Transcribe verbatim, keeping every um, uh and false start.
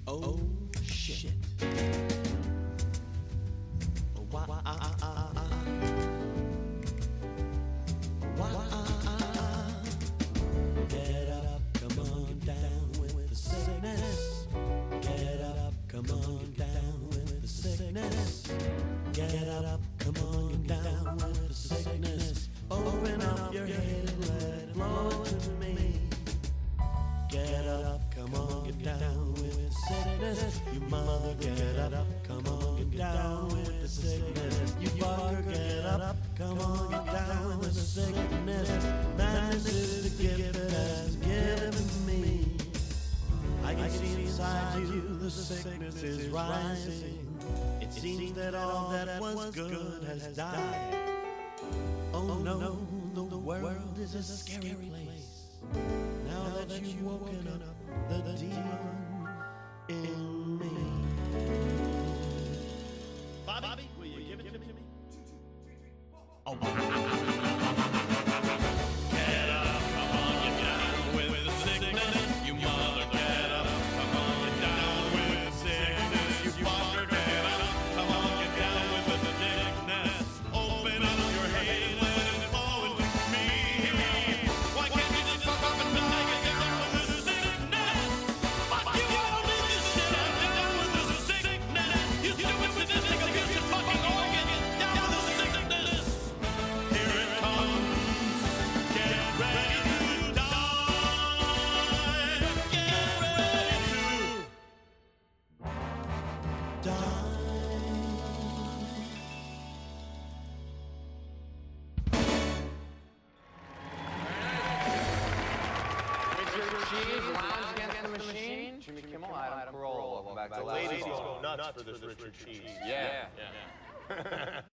Oh, shit. Why, why, uh, uh, uh, why, uh, uh, get up, come on down with the sickness. Get up, come on down with the sickness. Get up, come on down with the sickness. Open up your head and let it flow to me. Get up, come on, get down with the sickness. You mother, get up, come on, get down with the sickness. You fucker, get up, come on, get down with the sickness. Madness is the gift that has given me. I can see inside you the sickness is rising. It seems that all that was good has died. Oh no, the world is a scary place. Now that you've woken up the demon in me. Bobby, will you give it to me? Oh, get up, come on, get down with the sickness. You mother, get up, come on, get down with the sickness. You father, get up, come on, get down with the sickness. Open up your head and let it flow into me. Why can't you just fuck up and die and get down with the sickness? Fuck you, I don't need this shit. I'm down with the sickness. You stupid sadistic abuse your fucking organ. Down with the sickness. Here it comes. Get ready to die. Get ready to die. Richard Cheese, Lounge Against the Machine. Jimmy Kimmel, Adam Carolla. Welcome back to Ladies Ladies go nuts for this Richard Cheese. Yeah. Yeah.